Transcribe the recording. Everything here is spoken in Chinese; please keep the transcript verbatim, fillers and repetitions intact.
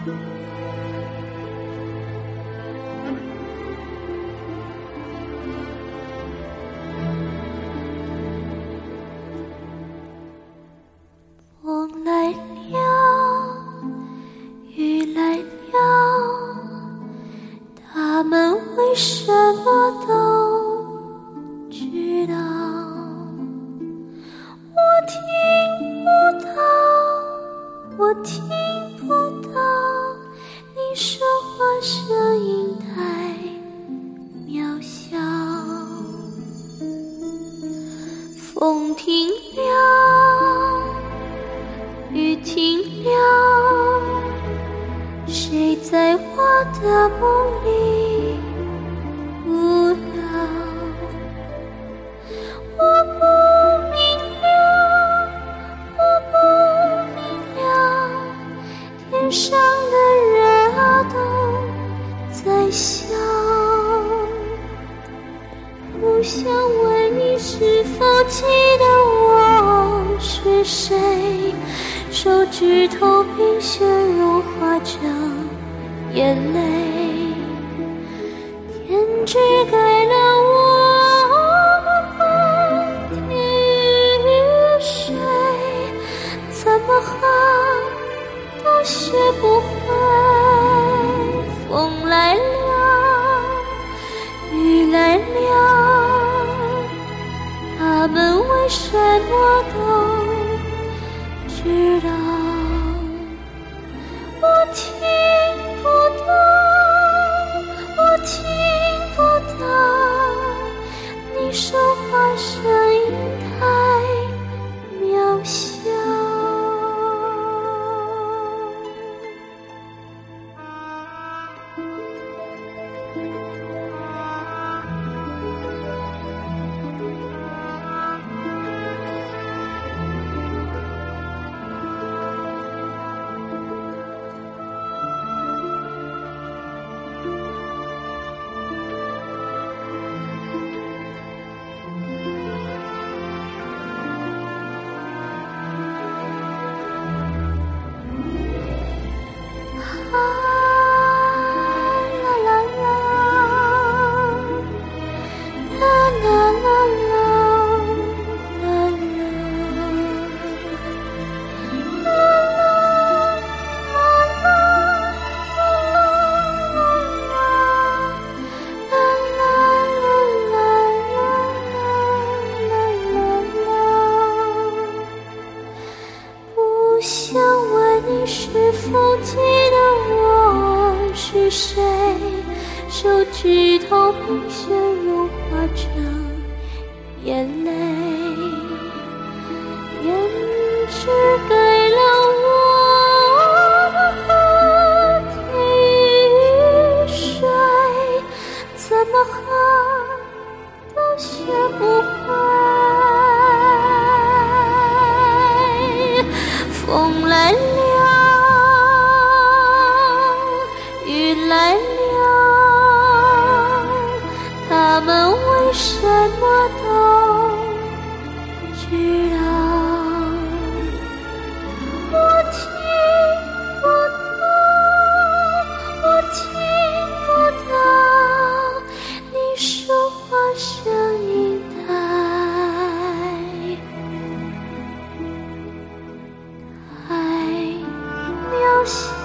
风来了，雨来了，他们为什么都知道？我听不到，我听不到，你说话声音太渺小。风停了，雨停了，谁在我的梦里舞蹈？我不明了，我不明了，天上的人啊都在笑。不想问你是否记得我是谁，手指头冰雪融化成眼泪，天只给了我半滴雨水，怎么喝都学不会。风来了，雨来了，他们为什么都知道？我听不到，我听不到，你说话声音太渺小。不想问你是否记得我是谁，手指头冰雪融化成眼泪，天只给了我半滴雨水，怎么喝都学不会。风来了，雨来了，他们为什么都知道？我听不到，我听不到，你说话声音太渺小。